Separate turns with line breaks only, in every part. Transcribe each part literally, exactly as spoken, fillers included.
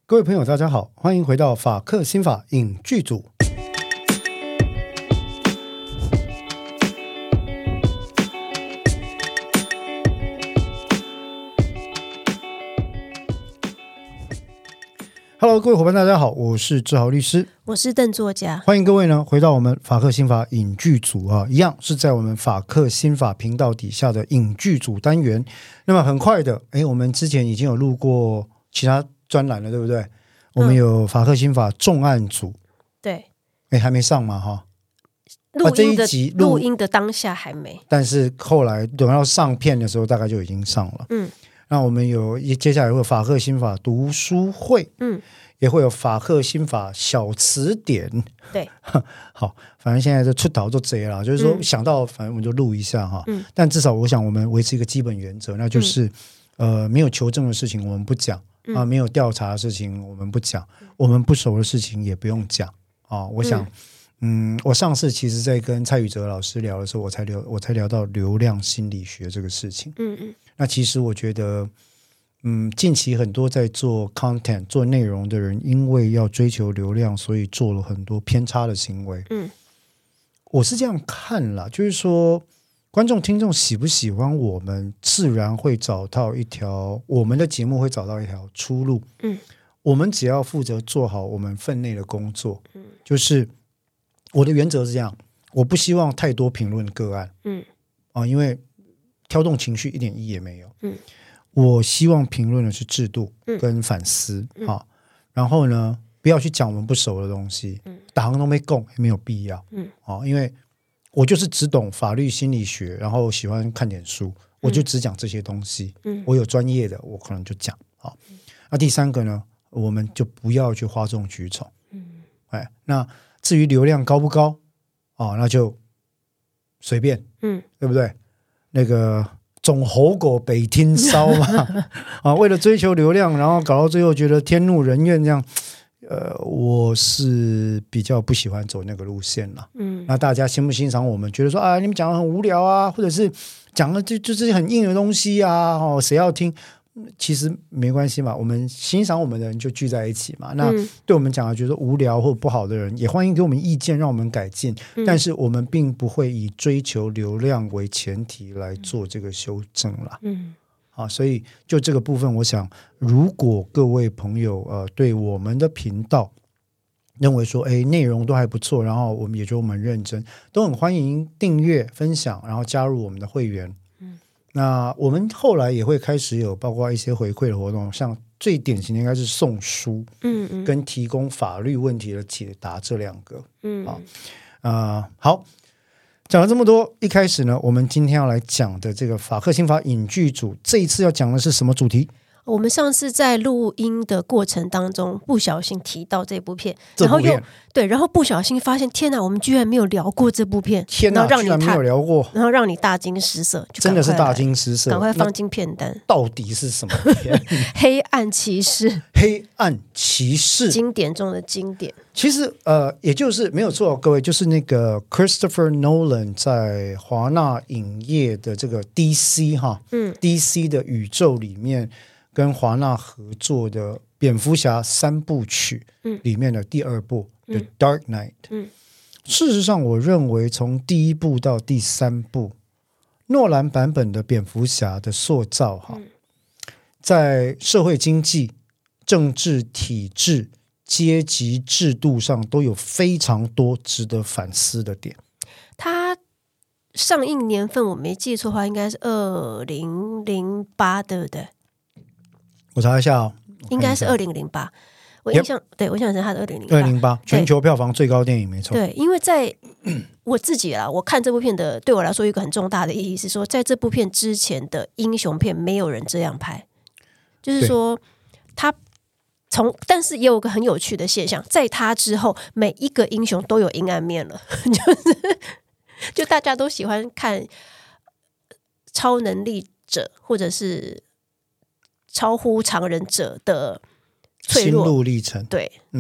各位朋友大家好，欢迎回到法客心法影剧组。Hello， 各位伙伴大家好，我是志豪律师，
我是邓作家，
欢迎各位呢回到我们法客心法影剧组啊，一样是在我们法客心法频道底下的影剧组单元。那么很快的，诶我们之前已经有录过其他专栏了，对不对？我们有法客心法重案组，
对，
诶还没上嘛哈？
录音的、
啊、这一集
录音的当下还没，
但是后来等到上片的时候大概就已经上了。
嗯，
那我们有接下来会有法客心法读书会，
嗯，
也会有法客心法小词典。
对，
好，反正现在就出逃就贼了，就是说想到反正我们就录一下哈。
嗯，
但至少我想我们维持一个基本原则，那就是、嗯、呃没有求证的事情我们不讲、嗯、啊，没有调查的事情我们不讲、嗯、我们不熟的事情也不用讲啊。我想。嗯嗯，我上次其实在跟蔡宇哲老师聊的时候，我才聊我才聊到流量心理学这个事情。嗯嗯，那其实我觉得，嗯，近期很多在做 content 做内容的人，因为要追求流量，所以做了很多偏差的行为。嗯，我是这样看啦，就是说，观众听众喜不喜欢我们，自然会找到一条我们的节目会找到一条出路。嗯，我们只要负责做好我们分内的工作。嗯，就是。我的原则是这样，我不希望太多评论个案，嗯，啊，因为挑动情绪一点意义也没有，嗯，我希望评论的是制度跟反思，嗯啊，然后呢，不要去讲我们不熟的东西，嗯，打行都没供也没有必要，嗯，啊，因为我就是只懂法律心理学，然后喜欢看点书，我就只讲这些东西，嗯，我有专业的，我可能就讲，啊，那第三个呢，我们就不要去哗众取宠，嗯，哎，那。至于流量高不高、哦、那就随便，嗯，对不对？那个总猴狗北听烧嘛、啊，为了追求流量，然后搞到最后觉得天怒人怨这样，呃，我是比较不喜欢走那个路线啦。嗯，那大家欣不欣赏我们？觉得说啊，你们讲的很无聊啊，或者是讲的就就是很硬的东西啊，哦，谁要听？其实没关系嘛，我们欣赏我们的人就聚在一起嘛。那对我们讲的觉得无聊或不好的人，也欢迎给我们意见，让我们改进。嗯、但是我们并不会以追求流量为前提来做这个修正啦。嗯，好，所以就这个部分，我想，如果各位朋友呃对我们的频道认为说，哎，内容都还不错，然后我们也觉得我们认真，都很欢迎订阅、分享，然后加入我们的会员。那我们后来也会开始有包括一些回馈的活动，像最典型的应该是送书，嗯嗯，跟提供法律问题的解答这两个，嗯啊、呃，好，讲了这么多，一开始呢，我们今天要来讲的这个法客心法影剧组，这一次要讲的是什么主题？
我们上次在录音的过程当中不小心提到这部片，然后又对，然后不小心发现，天哪，我们居然没有聊过这部片，
天哪，居然没有聊过，
然后让你大惊失色，
真的是大惊失色，
赶快放进片单。
到底是什么片？
黑暗骑士，
黑暗骑士，
经典中的经典。
其实呃，也就是没有错，各位，就是那个 Christopher Nolan 在华纳影业的这个 D C 哈，嗯 ，D C 的宇宙里面。跟华纳合作的蝙蝠侠三部曲里面的第二部、嗯、The Dark Knight、嗯、事实上我认为从第一部到第三部诺兰版本的蝙蝠侠的塑造哈、嗯，在社会经济、政治体制、阶级制度上都有非常多值得反思的点。
他上映年份我没记错的话应该是二零零八，对不对？
我查一下哦，
应该是二零零八。我印象、yep. 对，我想是他的二零零八，
二零零八全球票房最高电影，没错。
对，因为在我自己啦，我看这部片的，对我来说有一个很重大的意义是说，在这部片之前的英雄片没有人这样拍，就是说他从，但是也有个很有趣的现象，在他之后，每一个英雄都有阴暗面了，就是就大家都喜欢看超能力者或者是。超乎常人者的脆弱
心路历程，
对，
嗯，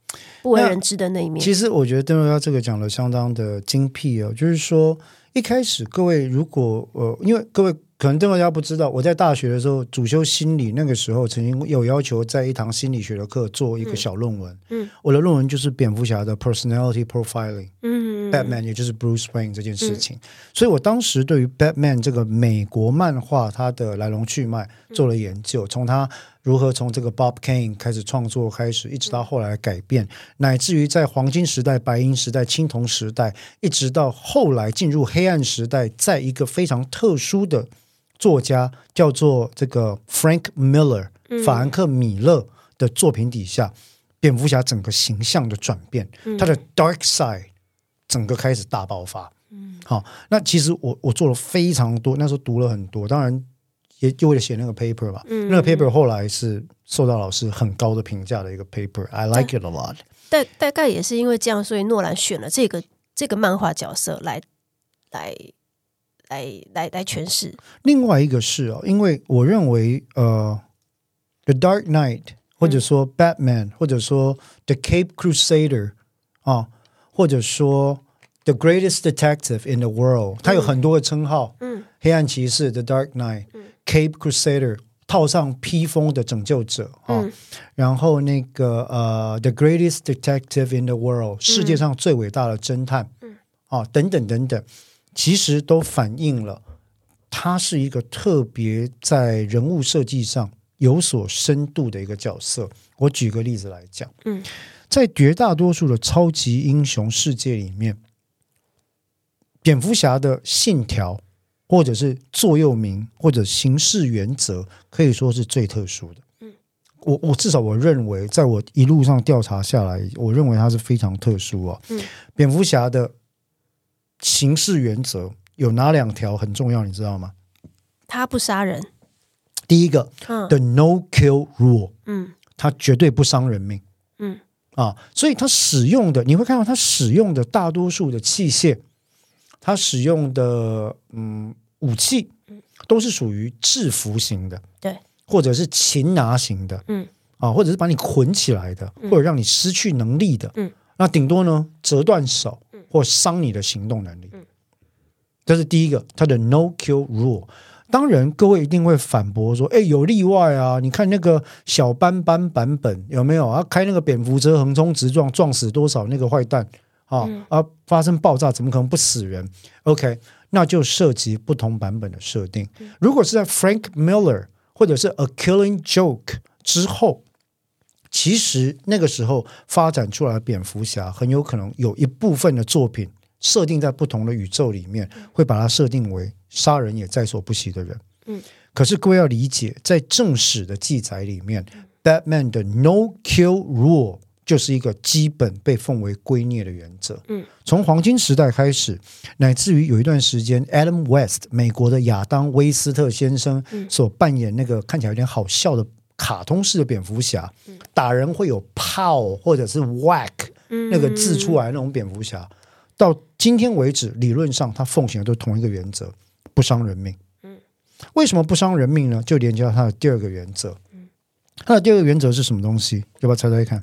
不为人知的那一面。
其实我觉得邓若嘉这个讲的相当的精辟哦，就是说一开始各位如果呃，因为各位可能邓若嘉不知道，我在大学的时候主修心理，那个时候曾经有要求在一堂心理学的课做一个小论文。嗯，我的论文就是蝙蝠侠的 personality profiling， 嗯 ，Batman 也就是 Bruce Wayne 这件事情。嗯，所以我当时对于 Batman 这个美国漫画它的来龙去脉做了研究，从他如何从这个 Bob Kane 开始创作开始，一直到后来改变，乃至于在黄金时代、白银时代、青铜时代，一直到后来进入黑暗时代，在一个非常特殊的作家叫做这个 Frank Miller， 法兰克米勒的作品底下，蝙蝠侠整个形象的转变，他的 dark side 整个开始大爆发。嗯，好，那其实我我做了非常多，那时候读了很多，当然也就为了写那个 paper 吧。嗯，那个 paper 后来是受到老师很高的评价的一个 paper，I like it a lot。
大大概也是因为这样，所以诺兰选了这个这个漫画角色来来。来来来诠释。另
外一个是哦，因为我认为呃 The Dark Knight 或者说 Batman、嗯、或者说 The Cape Crusader 啊，或者说 The Greatest Detective in the World， 它有很多个称号。嗯，黑暗骑士 The Dark Knight、嗯、Cape Crusader 套上披风的拯救者啊、嗯，然后那个呃 The Greatest Detective in the World、嗯、世界上最伟大的侦探、嗯、啊等等等等，其实都反映了他是一个特别在人物设计上有所深度的一个角色。我举个例子来讲，嗯，在绝大多数的超级英雄世界里面，蝙蝠侠的信条或者是座右铭或者行事原则可以说是最特殊的。嗯，我我至少我认为，在我一路上调查下来，我认为它是非常特殊啊。嗯，蝙蝠侠的行事原则有哪两条很重要，你知道吗？
他不杀人。
第一个、嗯、The No Kill Rule， 嗯，他绝对不伤人命。嗯啊，所以他使用的，你会看到他使用的大多数的器械，他使用的嗯武器，都是属于制服型的，对，或者是擒拿型的，嗯啊，或者是把你捆起来的，嗯、或者让你失去能力的，嗯，那顶多呢折断手。或伤你的行动能力，这是第一个，它的 no kill rule。 当然各位一定会反驳说，哎，有例外啊，你看那个小斑斑版本有没有啊？开那个蝙蝠车横冲直撞，撞死多少那个坏蛋啊、嗯、啊！发生爆炸怎么可能不死人？ OK， 那就涉及不同版本的设定。如果是在 Frank Miller 或者是 A Killing Joke 之后，其实那个时候发展出来的蝙蝠侠很有可能有一部分的作品设定在不同的宇宙里面，会把它设定为杀人也在所不惜的人。嗯，可是各位要理解，在正史的记载里面、嗯、Batman 的 No Kill Rule 就是一个基本被奉为圭臬的原则。嗯，从黄金时代开始，乃至于有一段时间 Adam West 美国的亚当威斯特先生所扮演那个看起来有点好笑的卡通式的蝙蝠侠、嗯、打人会有 pow 或者是 whack、嗯、那个字出来那种蝙蝠侠，到今天为止理论上他奉行的都同一个原则，不伤人命、嗯、为什么不伤人命呢？就连接到他的第二个原则、嗯、他的第二个原则是什么东西？要不要猜猜看？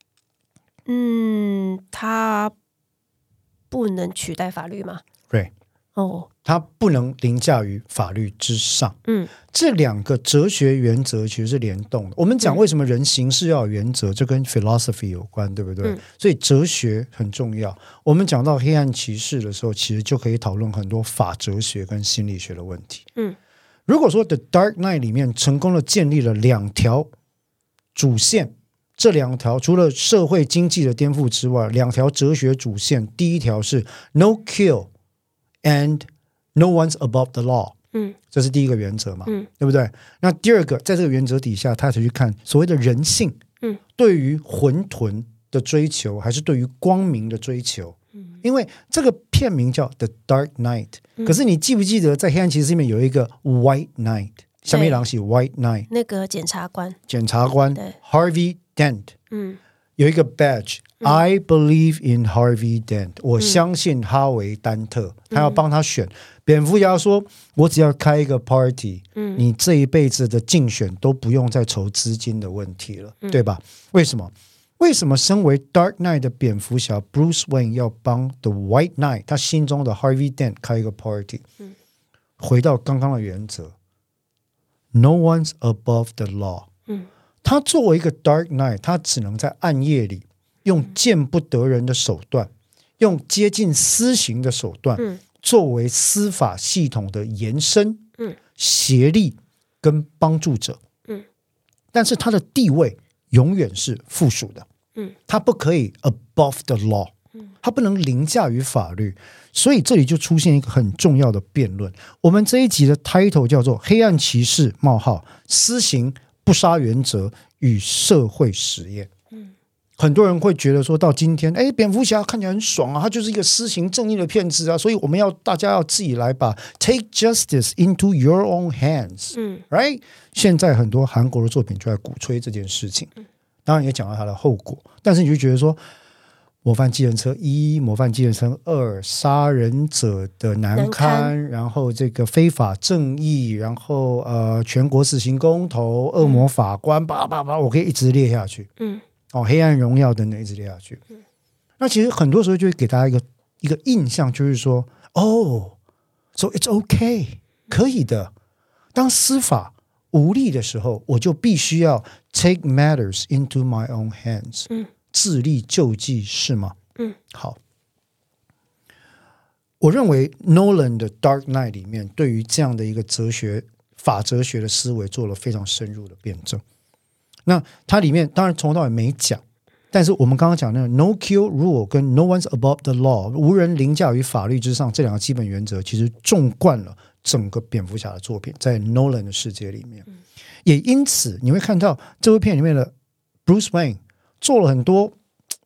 嗯，他不能取代法律吗？
对，哦，它不能凌驾于法律之上。嗯，这两个哲学原则其实是联动的。我们讲为什么人行事要有原则，这跟 philosophy 有关，对不对？嗯，所以哲学很重要。我们讲到黑暗骑士的时候，其实就可以讨论很多法哲学跟心理学的问题。嗯，如果说 The Dark Knight 里面成功的建立了两条主线，这两条除了社会经济的颠覆之外，两条哲学主线，第一条是 No kill and No one's above the law， 嗯，这是第一个原则嘛，嗯，对不对？那第二个，在这个原则底下，他才去看所谓的人性，嗯，对于混沌的追求，还是对于光明的追求？嗯，因为这个片名叫 The Dark Knight，嗯，可是你记不记得在黑暗骑士里面有一个 White Knight， 下面一行写 White Knight，
那个检察官，
检察官 Harvey Dent， 嗯，有一个 badge。I believe in Harvey Dent， 我相信哈维丹特，嗯，他要帮他选。蝙蝠侠说，我只要开一个 party，嗯，你这一辈子的竞选都不用再筹资金的问题了，嗯，对吧？为什么？ 为什么身为 Dark Knight 的蝙蝠侠 Bruce Wayne 要帮 The White Knight 他心中的 Harvey Dent 开一个 party、嗯、回到刚刚的原则 No one's above the law、嗯、他作为一个 Dark Knight 他只能在暗夜里用见不得人的手段、嗯、用接近私刑的手段、嗯、作为司法系统的延伸、嗯、协力跟帮助者、嗯、但是他的地位永远是附属的、嗯、他不可以 above the law、嗯、他不能凌驾于法律，所以这里就出现一个很重要的辩论。我们这一集的 title 叫做黑暗骑士冒号私刑不杀原则与社会实验、嗯、很多人会觉得说到今天哎，蝙蝠侠看起来很爽啊，他就是一个施行正义的骗子啊，所以我们要大家要自己来把 take justice into your own hands、嗯、right？ 现在很多韩国的作品就在鼓吹这件事情，当然也讲到它的后果，但是你就觉得说模范计程车一、模范计程车二、杀人者的难堪，难堪然后这个非法正义，然后呃全国死刑公投、恶魔法官，叭叭叭，我可以一直列下去。嗯，哦，黑暗荣耀等等一直列下去。嗯，那其实很多时候就会给大家一个一个印象，就是说，哦 ，so it's okay， 可以的。当司法无力的时候，我就必须要 take matters into my own hands、嗯、自力救济，是吗？嗯，好，我认为 Nolan 的 Dark Knight 里面对于这样的一个哲学法哲学的思维做了非常深入的辩证。那它里面当然从头到尾没讲，但是我们刚刚讲那个 No kill rule 跟 No one's above the law 无人凌驾于法律之上这两个基本原则其实纵贯了整个蝙蝠侠的作品，在 Nolan 的世界里面、嗯、也因此你会看到这部片里面的 Bruce Wayne 做了很多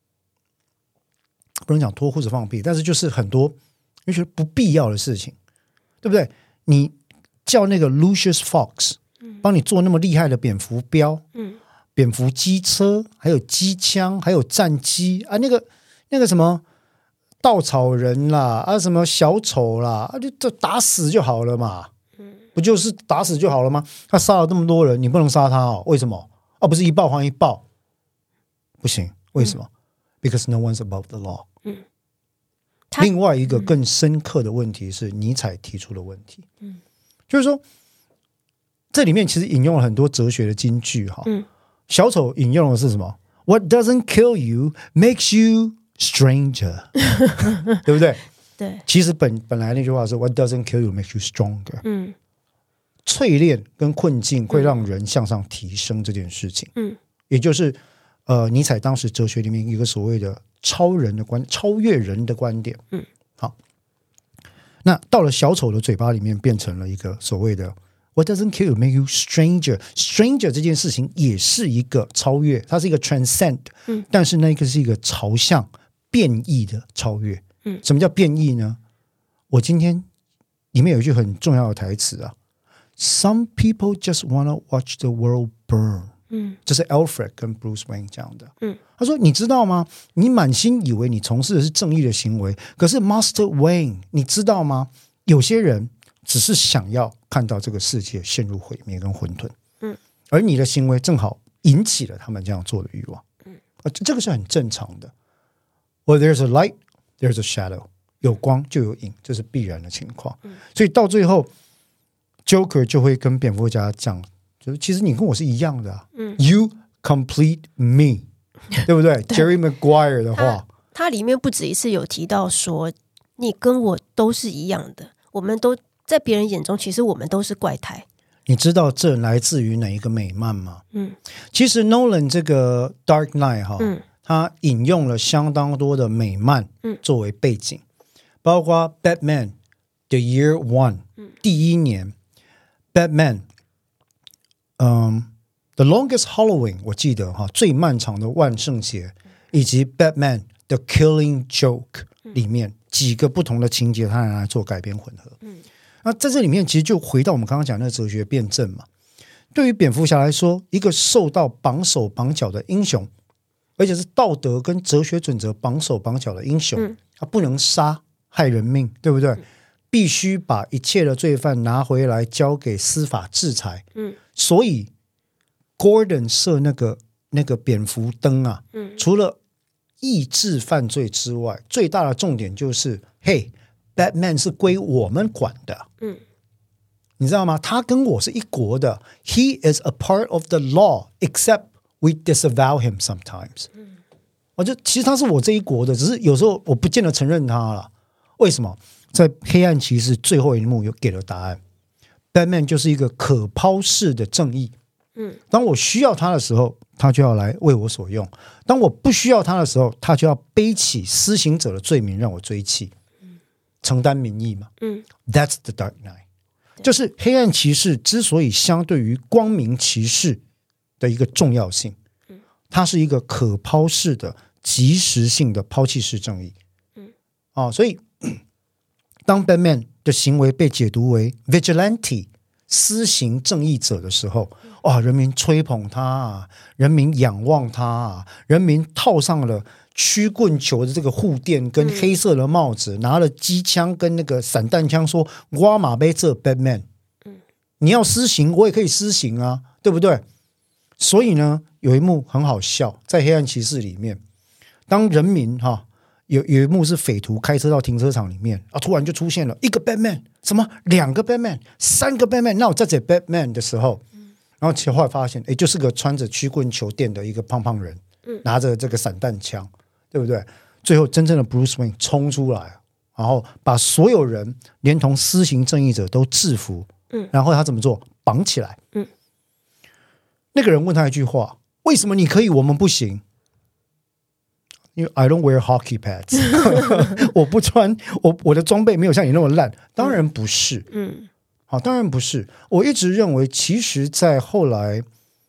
不能讲脱裤子放屁，但是就是很多你觉得不必要的事情，对不对？你叫那个 Lucius Fox、嗯、帮你做那么厉害的蝙蝠镖、嗯、蝙蝠机车，还有机枪，还有战机啊，那个那个什么稻草人啦，啊什么小丑啦，啊就就打死就好了嘛，嗯，不就是打死就好了吗？他杀了这么多人，你不能杀他哦？为什么？啊，不是一报还一报，不行，为什么、嗯、？Because no one's above the law。嗯，另外一个更深刻的问题是尼采提出的问题，嗯，就是说这里面其实引用了很多哲学的金句哈。嗯，小丑引用的是什么 ？What doesn't kill you makes you stranger 对不对？
对，
其实本本来那句话是 What doesn't kill you makes you stronger、嗯、淬炼跟困境会让人向上提升这件事情、嗯、也就是呃，尼采当时哲学里面一个所谓的超人的观超越人的观点、嗯、好，那到了小丑的嘴巴里面变成了一个所谓的 What doesn't kill you make you stranger stranger 这件事情也是一个超越，它是一个 transcend、嗯、但是那个是一个朝向变异的超越、嗯、什么叫变异呢？我今天里面有一句很重要的台词啊 Some people just wanna watch the world burn、嗯、这是 Alfred 跟 Bruce Wayne 讲的、嗯、他说你知道吗，你满心以为你从事的是正义的行为，可是 Master Wayne 你知道吗，有些人只是想要看到这个世界陷入毁灭跟混沌、嗯、而你的行为正好引起了他们这样做的欲望、嗯、这个是很正常的。Well, there's a light, there's a shadow. 有光就有影，这是必然的情况、嗯、所以到最后 Joker 就会跟蝙蝠侠讲，就是其实你跟我是一样的、啊嗯、You complete me 对不对, 对 Jerry Maguire 的话
他, 他里面不止一次有提到说你跟我都是一样的，我们都在别人眼中其实我们都是怪胎。
你知道这来自于哪一个美漫吗？嗯，其实 Nolan 这个 Dark Knight 哈、嗯他引用了相当多的美漫作为背景、嗯、包括 Batman The Year One、嗯、第一年 Batman、嗯、The Longest Halloween 我记得哈最漫长的万圣节、嗯、以及 Batman The Killing Joke 里面几个不同的情节他拿来做改编混合、嗯、那在这里面其实就回到我们刚刚讲的哲学辩证嘛。对于蝙蝠侠来说，一个受到绑手绑脚的英雄，而且是道德跟哲学准则绑手绑脚的英雄、嗯、他不能杀害人命，对不对、嗯、必须把一切的罪犯拿回来交给司法制裁、嗯、所以 Gordon 设那个那个蝙蝠灯啊，
嗯，
除了抑制犯罪之外，最大的重点就是嘿 Batman 是归我们管的，
嗯，
你知道吗？他跟我是一国的， He is a part of the law except we disavow him sometimes，嗯，我就其实他是我这一国的，只是有时候我不见得承认他了。为什么？在黑暗骑士最后一幕有给了答案， Batman 就是一个可抛式的正义，
嗯，
当我需要他的时候他就要来为我所用，当我不需要他的时候他就要背起施行者的罪名让我追弃，嗯，承担民意嘛，
嗯
That's the Dark Knight， 就是黑暗骑士之所以相对于光明骑士的一个重要性，它是一个可抛式的即时性的抛弃式正义，嗯，哦，所以当 Batman 的行为被解读为 vigilante 施行正义者的时候，哇，人民吹捧他啊，人民仰望他啊，人民套上了曲棍球的这个护垫跟黑色的帽子，嗯，拿了机枪跟那个散弹枪说我马杯这 Batman，嗯，你要施行我也可以施行啊，对不对？所以呢有一幕很好笑，在黑暗骑士里面，当人民哈有有一幕是匪徒开车到停车场里面啊，突然就出现了一个 Batman， 什么两个 Batman， 三个 Batman， 那我在这 Batman 的时候，嗯，然后其实后来发现，哎，就是个穿着曲棍球垫的一个胖胖人，嗯，拿着这个散弹枪，对不对？最后真正的 Bruce Wayne 冲出来，然后把所有人连同施行正义者都制服，嗯，然后他怎么做？绑起来，嗯，那个人问他一句话：为什么你可以，我们不行？因为 I don't wear hockey pads 我不穿 我, 我的装备没有像你那么烂。当然不是，嗯，好，当然不是。我一直认为其实在后来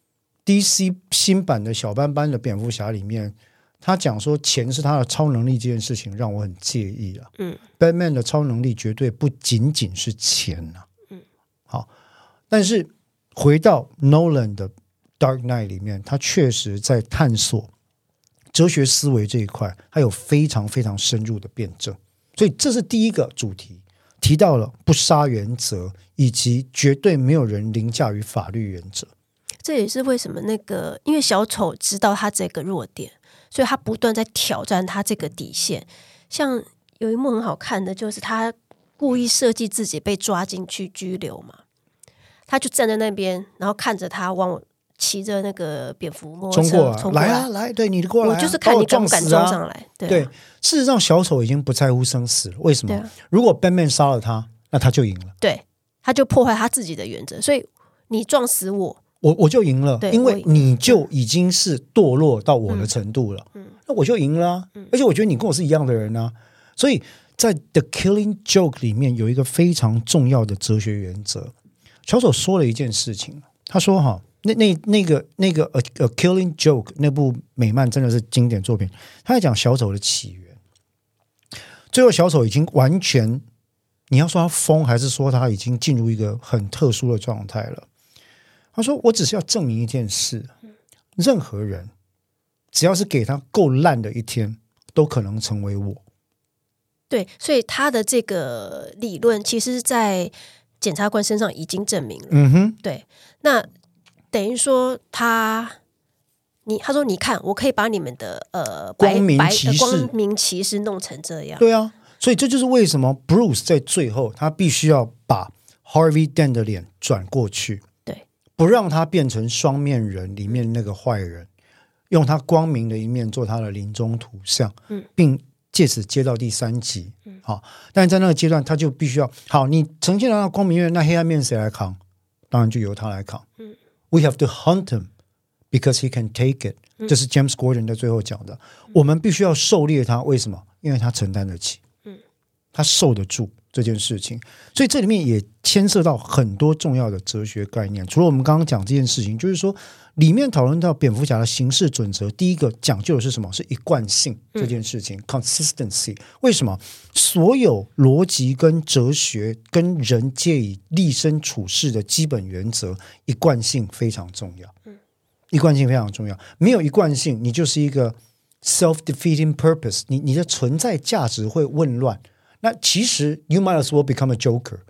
D C 新版的小斑斑的蝙蝠侠里面，他讲说钱是他的超能力这件事情让我很介意了，嗯 Batman 的超能力绝对不仅仅是钱啊，嗯，好，但是回到 Nolan 的 Dark Knight 里面，他确实在探索哲学思维这一块还有非常非常深入的辩证，所以这是第一个主题，提到了不杀原则以及绝对没有人凌驾于法律原则。
这也是为什么那个因为小丑知道他这个弱点，所以他不断在挑战他这个底线。像有一幕很好看的就是他故意设计自己被抓进去拘留嘛，他就站在那边然后看着他往我骑着那个蝙蝠摩托车
冲过来，
冲过来，
来啊来，对你过来、啊，
我就是看你敢不敢撞上来。对, 啊
对，事实上小丑已经不在乎生死了，为什么？啊、如果 Batman 杀了他，那他就赢了，对，
他就破坏他自己的原则，所以你撞死我，
我我就赢了，因为你就已经是堕落到我的程度了，嗯、那我就赢了、啊嗯，而且我觉得你跟我是一样的人啊，所以在 The Killing Joke 里面有一个非常重要的哲学原则，小丑说了一件事情，他说哈。那那那个那个 A, A Killing Joke 那部美漫真的是经典作品，他在讲小丑的起源。最后小丑已经完全，你要说他疯还是说他已经进入一个很特殊的状态了。他说我只是要证明一件事，任何人只要是给他够烂的一天都可能成为我。
对，所以他的这个理论其实在检察官身上已经证明了。嗯哼，对，那等于说他，你他说你看，我可以把你们的呃
光明骑士、
光明骑士弄成这样。
对啊，所以这就是为什么 Bruce 在最后他必须要把 Harvey Dent 的脸转过去，
对，不
让他变成双面人里面那个坏人，用他光明的一面做他的临终图像，嗯，并借此接到第三集。嗯，好，但是在那个阶段他就必须要好，你呈现了光明面，那黑暗面谁来扛？当然就由他来扛。嗯。We have to hunt him because he can take it、嗯、这是 James Gordon 在最后讲的、嗯、我们必须要狩猎他，为什么？因为他承担得起、嗯、他受得住这件事情，所以这里面也牵涉到很多重要的哲学概念。除了我们刚刚讲这件事情，就是说里面讨论到蝙蝠侠的行事准则，第一个讲究的是什么？是一贯性这件事情、嗯、consistency。 为什么？所有逻辑跟哲学跟人借以立身处世的基本原则，一贯性非常重要、嗯、一贯性非常重要，没有一贯性你就是一个 self-defeating purpose， 你, 你的存在价值会混乱。那其实 you might as well become a joker、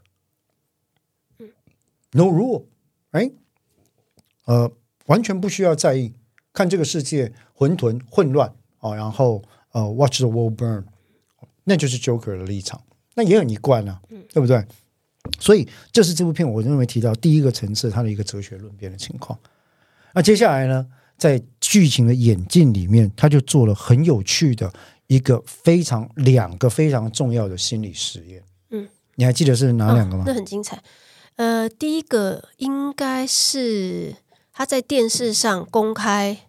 嗯、no rule right 呃完全不需要在意看这个世界混沌混乱、哦、然后呃 watch the world burn， 那就是 Joker 的立场，那也很一贯啊，对不对？所以这是这部片我认为提到第一个层次它的一个哲学论辩的情况。那接下来呢，在剧情的演进里面，他就做了很有趣的一个非常两个非常重要的心理实验。嗯，你还记得是哪两个吗？
哦、那很精彩。呃，第一个应该是他在电视上公开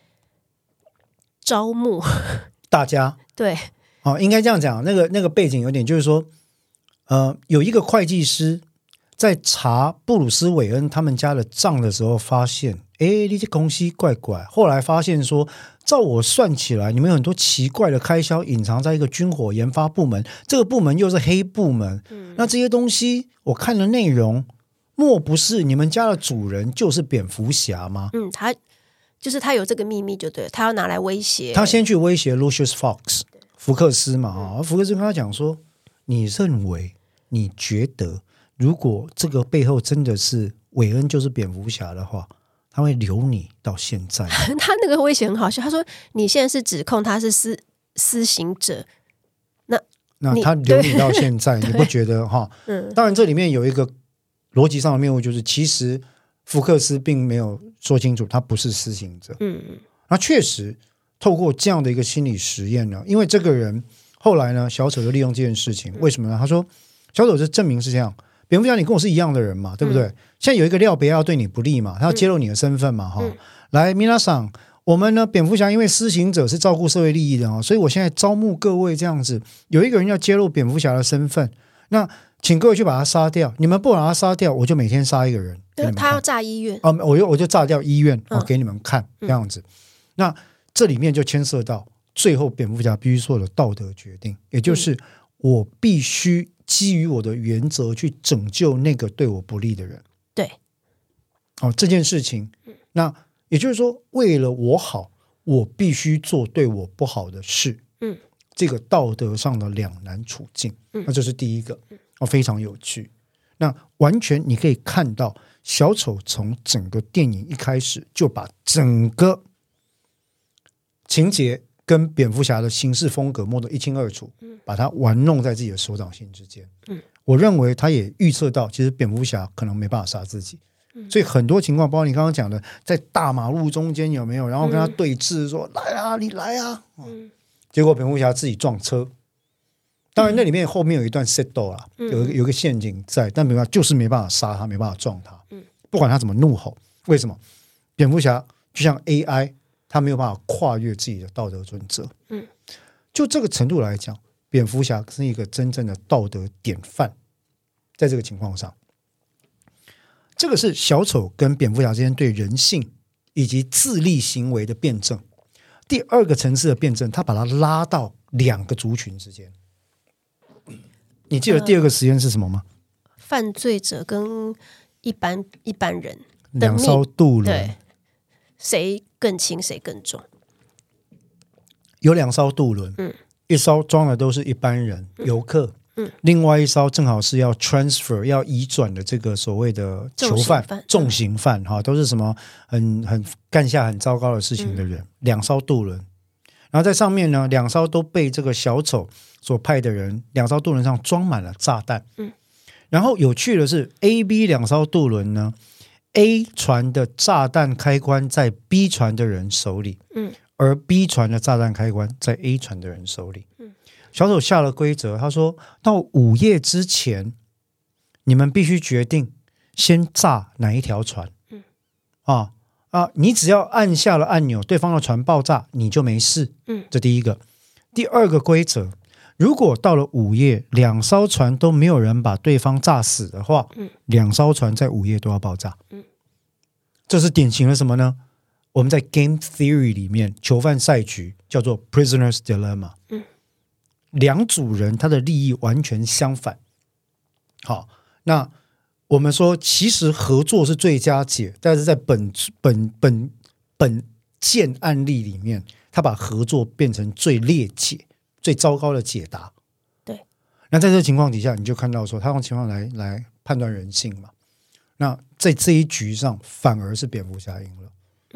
招募
大家，
对，
哦，应该这样讲，那个那个背景有点就是说，呃，有一个会计师在查布鲁斯韦恩他们家的账的时候，发现，哎，你这公司怪怪。后来发现说，照我算起来，你们有很多奇怪的开销隐藏在一个军火研发部门，这个部门又是黑部门。嗯、那这些东西，我看的内容，莫不是你们家的主人就是蝙蝠侠吗？
嗯，他就是他有这个秘密，就对，他要拿来威胁。
他先去威胁 Lucius Fox 福克斯嘛，啊、嗯，福克斯跟他讲说，你认为，你觉得？如果这个背后真的是韦恩就是蝙蝠侠的话，他会留你到现在。
他那个威胁很好笑，他说你现在是指控他是私私刑者，那
那他留你到现在，你不觉得哈？嗯，当然这里面有一个逻辑上的谬误，就是其实福克斯并没有说清楚他不是私刑者。嗯，那确实透过这样的一个心理实验呢，因为这个人后来呢，小丑就利用这件事情，为什么呢？他说小丑就证明是这样。蝙蝠侠，你跟我是一样的人嘛，对不对？嗯、现在有一个廖别要对你不利嘛，他要揭露你的身份嘛，哈、嗯。来，米拉桑，我们呢，蝙蝠侠因为施行者是照顾社会利益的啊，所以我现在招募各位这样子，有一个人要揭露蝙蝠侠的身份，那请各位去把他杀掉。你们不把他杀掉，我就每天杀一个人。
对，他要炸医院
啊、哦，我就我就炸掉医院，我、哦、给你们看、嗯、这样子。那这里面就牵涉到最后蝙蝠侠必须做的道德决定，也就是我必须。基于我的原则去拯救那个对我不利的人。
对，
哦，这件事情，那也就是说，为了我好，我必须做对我不好的事。嗯，这个道德上的两难处境，嗯、那这是第一个，哦，非常有趣。那完全你可以看到，小丑从整个电影一开始就把整个情节跟蝙蝠侠的行事风格摸得一清二楚，嗯、把它玩弄在自己的手掌心之间。嗯、我认为他也预测到，其实蝙蝠侠可能没办法杀自己，嗯、所以很多情况，包括你刚刚讲的，在大马路中间有没有，然后跟他对峙说：“嗯、来啊，你来啊！”嗯、结果蝙蝠侠自己撞车。当然，那里面后面有一段 settle 啊，嗯、有一个有一个陷阱在，但蝙蝠侠就是没办法杀他，没办法撞他。嗯、不管他怎么怒吼，为什么？蝙蝠侠就像 A I。他没有办法跨越自己的道德准则，嗯，就这个程度来讲，蝙蝠侠是一个真正的道德典范。在这个情况上，这个是小丑跟蝙蝠侠之间对人性以及自利行为的辩证。第二个层次的辩证，他把它拉到两个族群之间。你记得第二个实验是什么吗？
呃、犯罪者跟一般一般人
两艘渡轮，
对，谁更轻谁更重？
有两艘渡轮，嗯，一艘装的都是一般人、嗯、游客，嗯，另外一艘正好是要 transfer 要移转的这个所谓的囚犯、重刑犯哈、嗯，都是什么很很干下很糟糕的事情的人。嗯、两艘渡轮，然后在上面呢，两艘都被这个小丑所派的人，两艘渡轮上装满了炸弹。嗯，然后有趣的是 ，A、B 两艘渡轮呢。A 船的炸弹开关在 B 船的人手里，嗯，而 B 船的炸弹开关在 A 船的人手里。嗯，小丑下了规则，他说到午夜之前，你们必须决定先炸哪一条船。嗯，啊啊，你只要按下了按钮，对方的船爆炸，你就没事。嗯，这第一个。第二个规则，如果到了午夜，两艘船都没有人把对方炸死的话，嗯、两艘船在午夜都要爆炸。嗯、这是典型的什么呢？我们在 Game Theory 里面，囚犯赛局叫做 Prisoner's Dilemma。嗯、两组人他的利益完全相反。好，那我们说其实合作是最佳解，但是在本本本本件案例里面，他把合作变成最劣解。最糟糕的解答。
对，
那在这个情况底下，你就看到说，他用情况来来判断人性嘛。那在这一局上，反而是蝙蝠侠赢了。嗯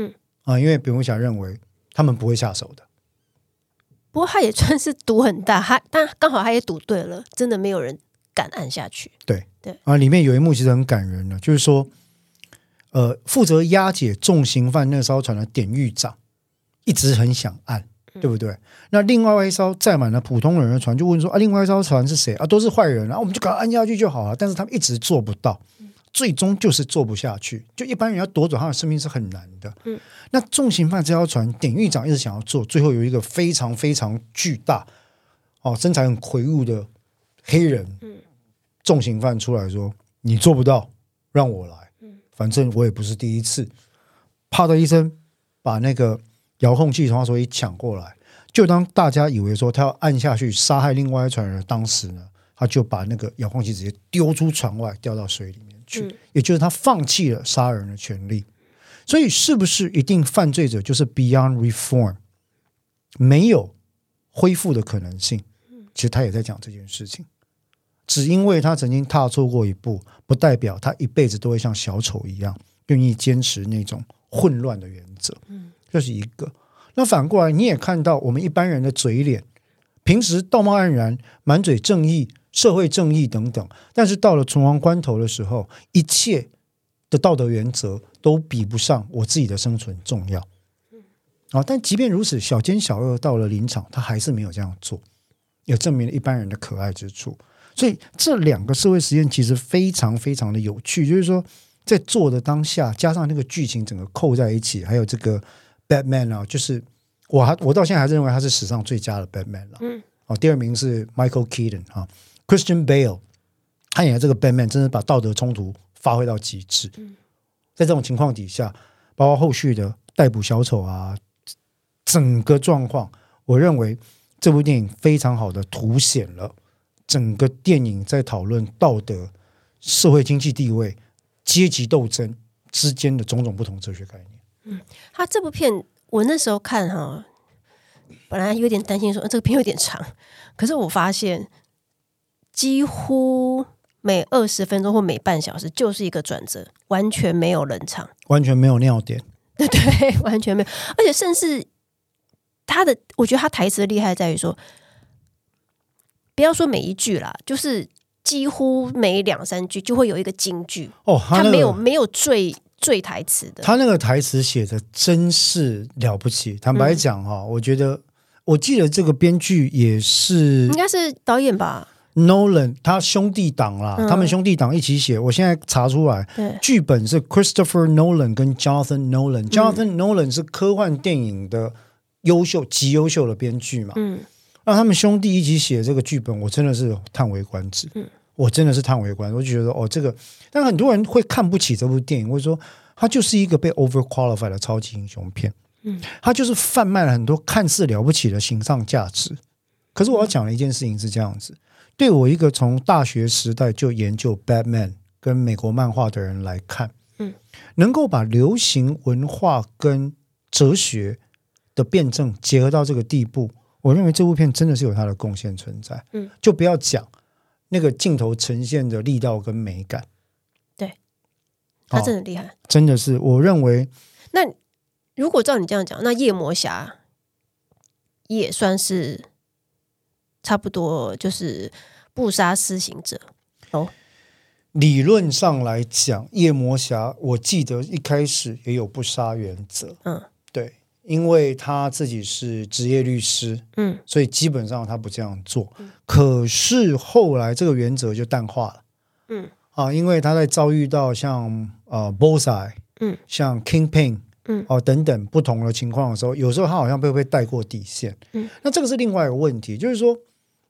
啊，因为蝙蝠侠认为他们不会下手的。
不过他也算是赌很大，他但刚好他也赌对了，真的没有人敢按下去。
对
对
啊，里面有一幕其实很感人的，就是说，呃，负责押解重刑犯那艘船的典狱长一直很想按，对不对？嗯、那另外一艘载满了普通人的船就问说啊，另外一艘船是谁啊？都是坏人啊，我们就赶快按下去就好了。但是他们一直做不到。最终就是做不下去，就一般人要夺走他的生命是很难的。嗯，那重刑犯这条船，典狱长一直想要做，最后有一个非常非常巨大、哦身材很魁梧的黑人，嗯，重刑犯出来说：“你做不到，让我来。嗯，反正我也不是第一次。”啪的一声，把那个遥控器从他手里抢过来。就当大家以为说他要按下去杀害另外一船人的当时呢，他就把那个遥控器直接丢出船外，掉到水里面。嗯、也就是他放弃了杀人的权利。所以是不是一定犯罪者就是 beyond reform 没有恢复的可能性？其实他也在讲这件事情，只因为他曾经踏错过一步，不代表他一辈子都会像小丑一样愿意坚持那种混乱的原则。这是一个。那反过来你也看到我们一般人的嘴脸，平时道貌岸然，满嘴正义，社会正义等等，但是到了存亡关头的时候，一切的道德原则都比不上我自己的生存重要。啊、但即便如此，小奸小恶到了临场，他还是没有这样做，也证明了一般人的可爱之处。所以这两个社会实验其实非常非常的有趣，就是说在做的当下，加上那个剧情整个扣在一起，还有这个 Batman 啊，就是我还我到现在还是认为他是史上最佳的 Batman 了。嗯，哦，第二名是 Michael Keaton 啊。Christian Bale 他演的这个 Batman 真的把道德冲突发挥到极致。在这种情况底下，包括后续的逮捕小丑啊，整个状况，我认为这部电影非常好的凸显了整个电影在讨论道德、社会经济地位、阶级斗争之间的种种不同哲学概念。
嗯，他这部片我那时候看哈，本来有点担心说、呃、这个片有点长，可是我发现几乎每二十分钟或每半小时就是一个转折，完全没有冷场，
完全没有尿点。
对对，完全没有。而且甚至他的，我觉得他台词的厉害在于说，不要说每一句啦，就是几乎每两三句就会有一个金句。哦，他、那個、他没有没有赘赘台词的。
他那个台词写的真是了不起。坦白讲哈、嗯，我觉得我记得这个编剧也是，
应该是导演吧。
Nolan 他兄弟党啦、嗯、他们兄弟党一起写，我现在查出来剧本是 Christopher Nolan 跟 Jonathan Nolan、嗯、Jonathan Nolan 是科幻电影的优秀极优秀的编剧嘛，嗯，让他们兄弟一起写这个剧本，我真的是叹为观止、嗯、我真的是叹为观止。我就觉得哦，这个但很多人会看不起这部电影，或者说它就是一个被 overqualified 的超级英雄片，嗯，它就是贩卖了很多看似了不起的形上价值。可是我要讲的一件事情是这样子，对我一个从大学时代就研究 Batman 跟美国漫画的人来看，嗯，能够把流行文化跟哲学的辩证结合到这个地步，我认为这部片真的是有它的贡献存在。嗯，就不要讲那个镜头呈现的力道跟美感，
对，他真的厉害、哦、
真的是我认为。
那如果照你这样讲，那夜魔侠也算是差不多就是不杀私刑者哦。
理论上来讲，夜魔侠我记得一开始也有不杀原则，嗯，对，因为他自己是职业律师，嗯，所以基本上他不这样做。嗯、可是后来这个原则就淡化了，嗯，啊，因为他在遭遇到像呃 Bullseye， 嗯，像 Kingpin。嗯哦、等等不同的情况的时候，有时候他好像被被带过底线、嗯、那这个是另外一个问题，就是说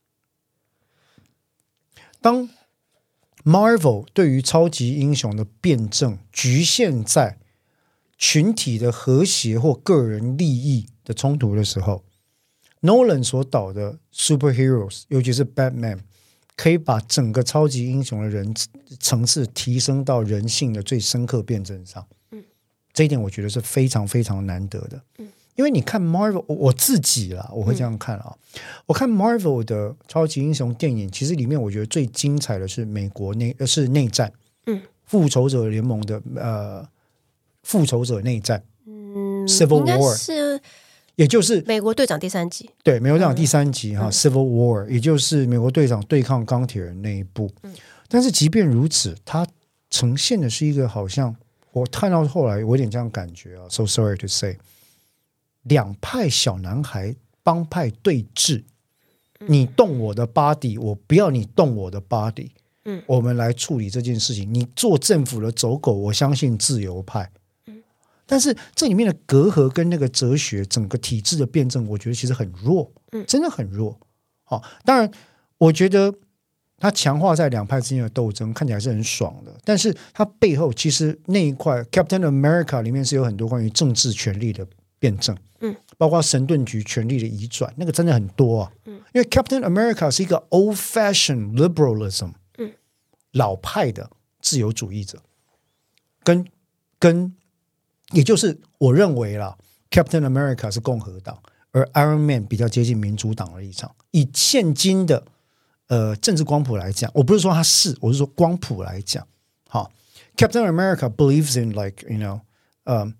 当 Marvel 对于超级英雄的辩证局限在群体的和谐或个人利益的冲突的时候， Nolan 所导的 Superheroes 尤其是 Batman 可以把整个超级英雄的人层次提升到人性的最深刻辩证上，这一点我觉得是非常非常难得的、嗯、因为你看 Marvel 我自己啦，我会这样看啊、嗯，我看 Marvel 的超级英雄电影，其实里面我觉得最精彩的是美国内是内战，嗯，复仇者联盟的呃复仇者内战，
嗯， 嗯
Civil
应该
War
是
也就是
美国队长第三集，
对美国队长第三集、
嗯、
哈 Civil War 也就是美国队长对抗钢铁人那一部、嗯、但是即便如此它呈现的是一个好像我看到后来我有点这样感觉啊 So sorry to say 两派小男孩帮派对峙，你动我的 body 我不要你动我的 body、嗯、我们来处理这件事情，你做政府的走狗我相信自由派，但是这里面的隔阂跟那个哲学整个体制的辩证我觉得其实很弱，真的很弱、哦、当然我觉得它强化在两派之间的斗争看起来是很爽的，但是它背后其实那一块 Captain America 里面是有很多关于政治权力的辩证、嗯、包括神盾局权力的移转，那个真的很多啊、嗯、因为 Captain America 是一个 old fashioned liberalism、嗯、老派的自由主义者，跟跟也就是我认为啦 Captain America 是共和党，而 Iron Man 比较接近民主党的立场。以现今的呃政治光谱来讲，我不是说他是，我是说光谱来讲，好 Captain America believes in like you know、um,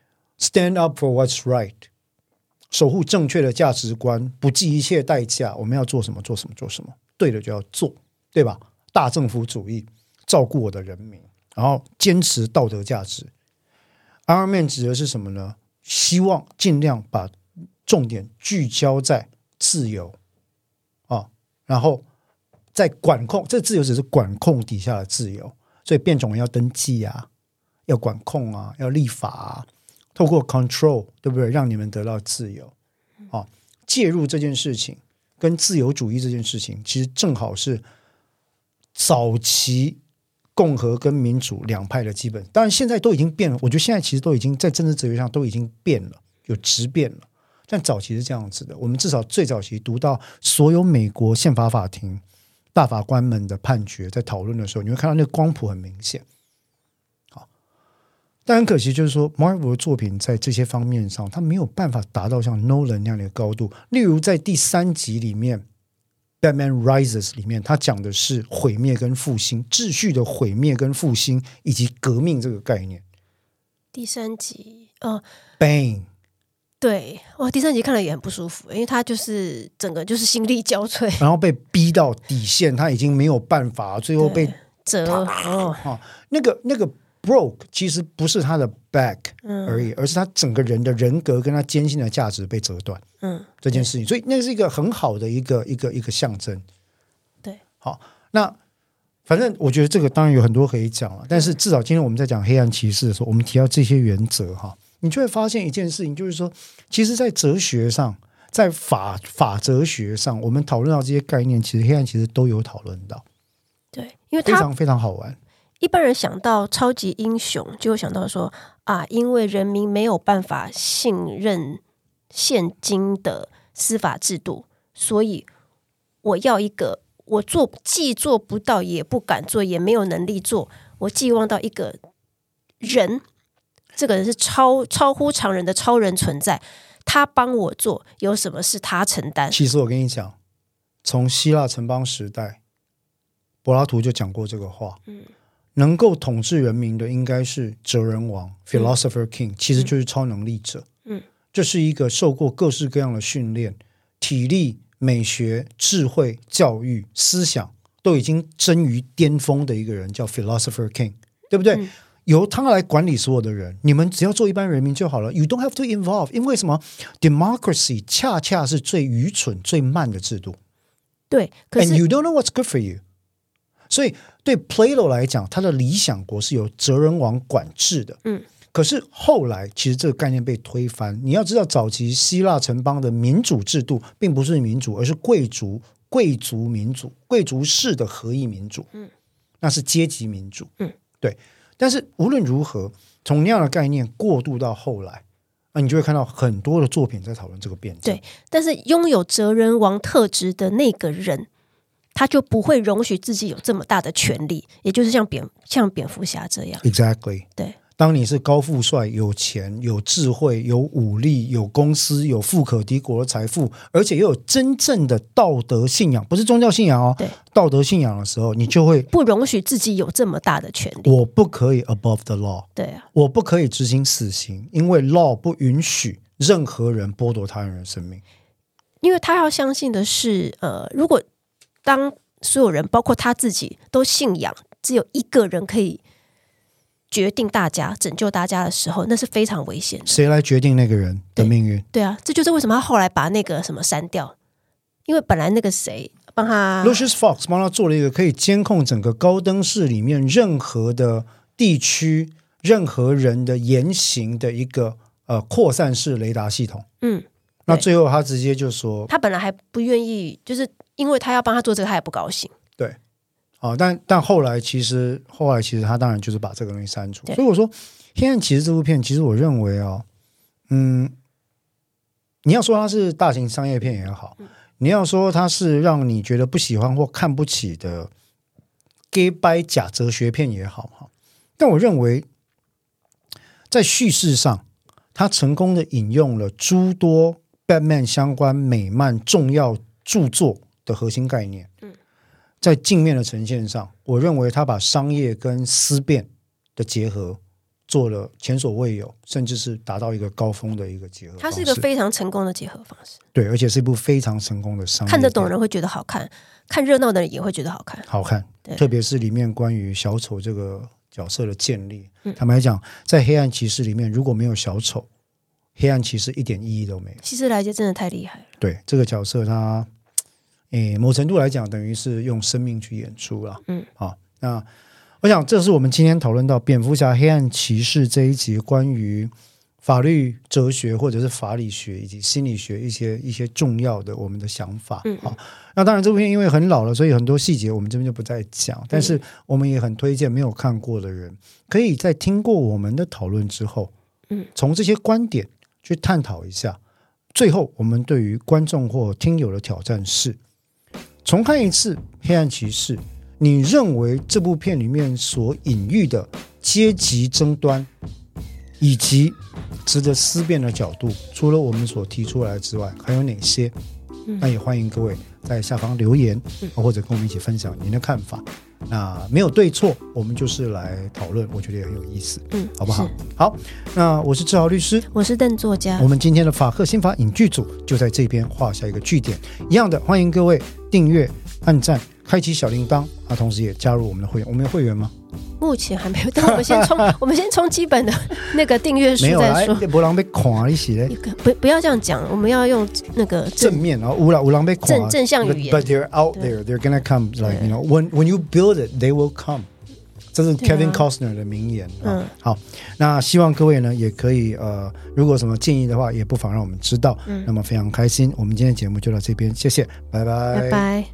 stand up for what's right， 守护正确的价值观，不计一切代价，我们要做什么做什么做什么，对的就要做，对吧？大政府主义，照顾我的人民，然后坚持道德价值。Iron Man 指的是什么呢？希望尽量把重点聚焦在自由、啊、然后在管控，这自由只是管控底下的自由，所以变种人要登记啊，要管控啊，要立法啊，透过 control 对不对，让你们得到自由、啊、介入这件事情跟自由主义这件事情其实正好是早期共和跟民主两派的基本，当然现在都已经变了，我觉得现在其实都已经在政治哲学上都已经变了，有质变了，但早期是这样子的。我们至少最早期读到所有美国宪法法庭大法官们的判决在讨论的时候，你会看到那个光谱很明显。好，但很可惜就是说 Marvel 的作品在这些方面上它没有办法达到像 Nolan 那样的高度，例如在第三集里面Batman Rises 里面他讲的是毁灭跟复兴，秩序的毁灭跟复兴以及革命这个概念。
第三集哦
Bane
对，哇，第三集看了也很不舒服，因为他就是整个就是心力交瘁，
然后被逼到底线，他已经没有办法，最后被
折哦、
啊、那个那个 broke 其实不是他的 back 而已、嗯、而是他整个人的人格跟他坚信的价值被折断，嗯，这件事情，所以那是一个很好的一个一个一个象征。
对，
好，那反正我觉得这个当然有很多可以讲了，但是至少今天我们在讲黑暗骑士的时候，我们提到这些原则哈，你就会发现一件事情，就是说其实在哲学上，在法法哲学上，我们讨论到这些概念，其实黑暗骑士都有讨论到。
对，因为它
非常非常好玩。
一般人想到超级英雄就会想到说啊，因为人民没有办法信任现今的司法制度，所以我要一个我做既做不到也不敢做也没有能力做，我寄望到一个人，这个人是超超乎常人的超人存在，他帮我做，有什么事他承担。
其实我跟你讲，从希腊城邦时代柏拉图就讲过这个话、嗯、能够统治人民的应该是哲人王、嗯、Philosopher King， 其实就是超能力者、嗯、这是一个受过各式各样的训练，体力、美学、智慧、教育、思想都已经臻于巅峰的一个人叫 Philosopher King， 对不对、嗯，由他来管理所有的人，你们只要做一般人民就好了。 You don't have to involve， 因为什么 Democracy 恰恰是最愚蠢最慢的制度。
对，可是
And you don't know what's good for you。 所以对 Plato 来讲，他的理想国是由哲人王管制的。嗯，可是后来其实这个概念被推翻。你要知道早期希腊城邦的民主制度并不是民主，而是贵族贵族民主，贵族式的合议民主。嗯，那是阶级民主。嗯，对。但是无论如何，从那样的概念过渡到后来，啊，你就会看到很多的作品在讨论这个辩证。
对，但是拥有哲人王特质的那个人，他就不会容许自己有这么大的权利，也就是像蝙像蝙蝠侠这样。
Exactly。
对，
当你是高富帅、有钱、有智慧、有武力、有公司、有富可敌国的财富，而且又有真正的道德信仰，不是宗教信仰哦，
对，
道德信仰的时候，你就会
不容许自己有这么大的权利。
我不可以 above the law，
对啊，
我不可以执行死刑，因为 law 不允许任何人剥夺他人的生命。
因为他要相信的是，呃，如果当所有人，包括他自己，都信仰只有一个人可以决定大家、拯救大家的时候，那是非常危险的。
谁来决定那个人的命运？
对啊，这就是为什么他后来把那个什么删掉，因为本来那个谁帮他
Lucius Fox 帮他做了一个可以监控整个高登市里面任何的地区、任何人的言行的一个呃扩散式雷达系统。
嗯，
那最后他直接就说，
他本来还不愿意，就是因为他要帮他做这个，他也不高兴。
对。哦、但但后来其实后来其实他当然就是把这个东西删除，所以我说《黑暗骑士》这部片，其实我认为哦，嗯，你要说它是大型商业片也好，嗯、你要说它是让你觉得不喜欢或看不起的 gay 掰假哲学片也好哈，但我认为在叙事上，它成功的引用了诸多 Batman 相关美漫重要著作的核心概念。嗯。在镜面的呈现上，我认为他把商业跟思辨的结合做了前所未有，甚至是达到一个高峰的一个结合方式。
它是一个非常成功的结合方式，
对，而且是一部非常成功的商业。
看得懂人会觉得好看，看热闹的人也会觉得好看。
好看，特别是里面关于小丑这个角色的建立。嗯、坦白讲，在黑暗骑士里面，如果没有小丑，黑暗骑士一点意义都没有。
希斯莱杰真的太厉害了。
对，这个角色他。诶，某程度来讲，等于是用生命去演出了。嗯，好，那我想这是我们今天讨论到蝙蝠侠黑暗骑士这一集关于法律哲学或者是法理学以及心理学一些一些重要的我们的想法。嗯，好，那当然这部片因为很老了，所以很多细节我们这边就不再讲。但是我们也很推荐没有看过的人，可以在听过我们的讨论之后，嗯，从这些观点去探讨一下。最后，我们对于观众或听友的挑战是。重看一次《黑暗骑士》，你认为这部片里面所隐喻的阶级争端以及值得思辨的角度，除了我们所提出来之外，还有哪些？嗯、那也欢迎各位在下方留言，嗯、或者跟我们一起分享您的看法。那没有对错，我们就是来讨论，我觉得也很有意思，嗯，好不好？好，那我是志豪律师，
我是邓作家，
我们今天的法客心法影剧组就在这边画下一个句点。一样的，欢迎各位订阅、按赞、开启小铃铛啊，同时也加入我们的会员。我们有会员吗？
目前还没有，但我们先冲，我们先冲基本的那个订阅数再说。
没有人被看一起嘞，
不不要这样讲，我们要用那个
正面，然后有人有人被看
正正向语言。
But they're out there, they're gonna come. Like you know, when when you build it, they will come. 这是 Kevin Costner 的名言。嗯，好，那希望各位呢也可以呃，如果有什么建议的话，也不妨让我们知道。嗯，那么非常开心，我们今天的节目就到这边，谢谢，拜拜，
拜拜。